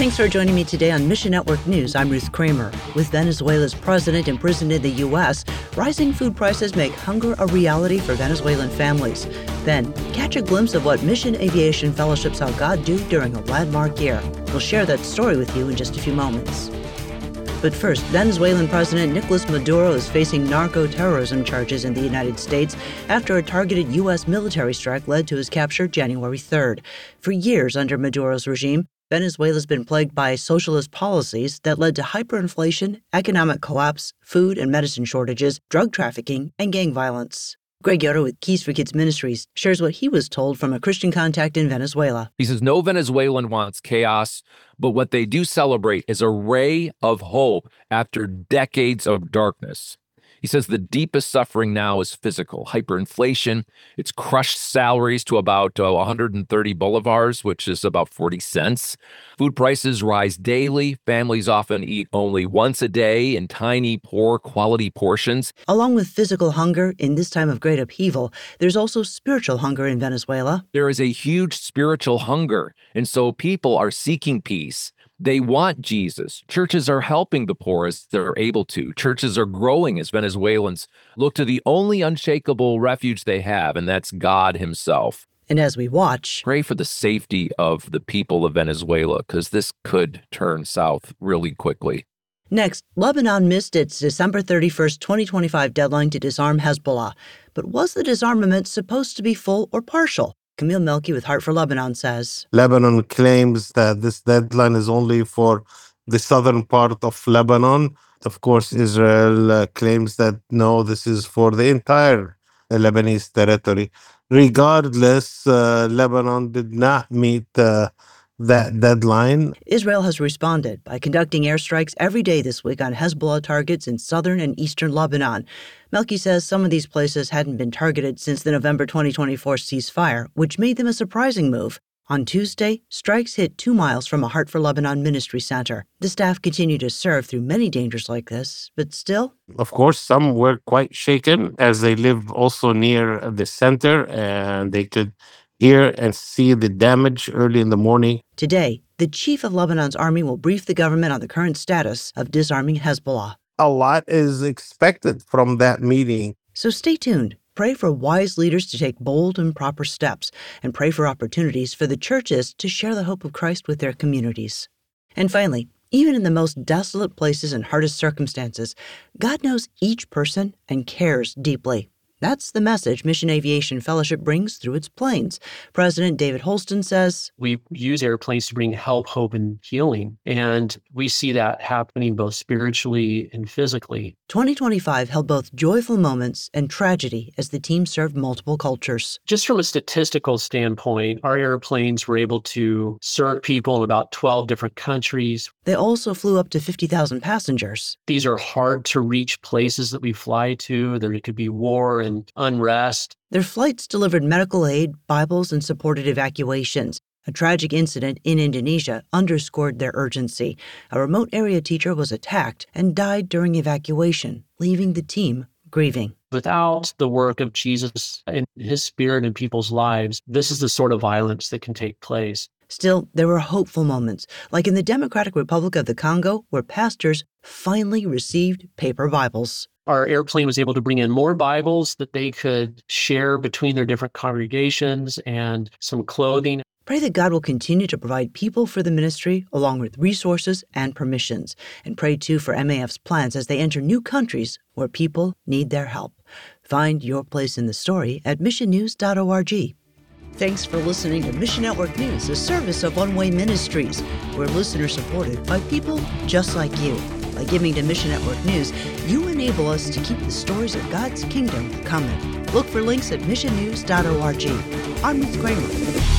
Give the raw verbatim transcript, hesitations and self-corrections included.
Thanks for joining me today on Mission Network News. I'm Ruth Kramer. With Venezuela's president imprisoned in the U S, rising food prices make hunger a reality for Venezuelan families. Then, catch a glimpse of what Mission Aviation Fellowship saw God do during a landmark year. We'll share that story with you in just a few moments. But first, Venezuelan President Nicolas Maduro is facing narco-terrorism charges in the United States after a targeted U S military strike led to his capture January third. For years under Maduro's regime, Venezuela's been plagued by socialist policies that led to hyperinflation, economic collapse, food and medicine shortages, drug trafficking, and gang violence. Greg Yoder with Keys for Kids Ministries shares what he was told from a Christian contact in Venezuela. He says, no Venezuelan wants chaos, but what they do celebrate is a ray of hope after decades of darkness. He says the deepest suffering now is physical, hyperinflation. It's crushed salaries to about uh, one hundred thirty bolivars, which is about forty cents. Food prices rise daily. Families often eat only once a day in tiny, poor quality portions. Along with physical hunger in this time of great upheaval, there's also spiritual hunger in Venezuela. There is a huge spiritual hunger, and so people are seeking peace. They want Jesus. Churches are helping the poor as they're able to. Churches are growing as Venezuelans look to the only unshakable refuge they have, and that's God himself. And as we watch, pray for the safety of the people of Venezuela, because this could turn south really quickly. Next, Lebanon missed its December thirty-first, twenty twenty-five deadline to disarm Hezbollah. But was the disarmament supposed to be full or partial? Camille Melki with Heart for Lebanon says, Lebanon claims that this deadline is only for the southern part of Lebanon. Of course, Israel uh, claims that, no, this is for the entire uh, Lebanese territory. Regardless, uh, Lebanon did not meet uh, that deadline. Israel has responded by conducting airstrikes every day this week on Hezbollah targets in southern and eastern Lebanon. Melki says some of these places hadn't been targeted since the November twenty twenty-four ceasefire, which made them a surprising move. On Tuesday, strikes hit two miles from a Heart for Lebanon ministry center. The staff continue to serve through many dangers like this, but still, of course, some were quite shaken as they live also near the center and they could hear and see the damage early in the morning. Today, the chief of Lebanon's army will brief the government on the current status of disarming Hezbollah. A lot is expected from that meeting. So stay tuned. Pray for wise leaders to take bold and proper steps, and pray for opportunities for the churches to share the hope of Christ with their communities. And finally, even in the most desolate places and hardest circumstances, God knows each person and cares deeply. That's the message Mission Aviation Fellowship brings through its planes. President David Holston says, we use airplanes to bring help, hope, and healing. And we see that happening both spiritually and physically. twenty twenty-five held both joyful moments and tragedy as the team served multiple cultures. Just from a statistical standpoint, our airplanes were able to serve people in about twelve different countries. They also flew up to fifty thousand passengers. These are hard to reach places that we fly to. There could be war and unrest. Their flights delivered medical aid, Bibles, and supported evacuations. A tragic incident in Indonesia underscored their urgency. A remote area teacher was attacked and died during evacuation, leaving the team grieving. Without the work of Jesus and his spirit in people's lives, this is the sort of violence that can take place. Still, there were hopeful moments, like in the Democratic Republic of the Congo, where pastors finally received paper Bibles. Our airplane was able to bring in more Bibles that they could share between their different congregations and some clothing. Pray that God will continue to provide people for the ministry, along with resources and permissions. And pray, too, for M A F's plans as they enter new countries where people need their help. Find your place in the story at mission news dot org. Thanks for listening to Mission Network News, a service of One Way Ministries. We're listener-supported by people just like you. By giving to Mission Network News, you enable us to keep the stories of God's kingdom coming. Look for links at mission news dot org. I'm Ruth Kramer.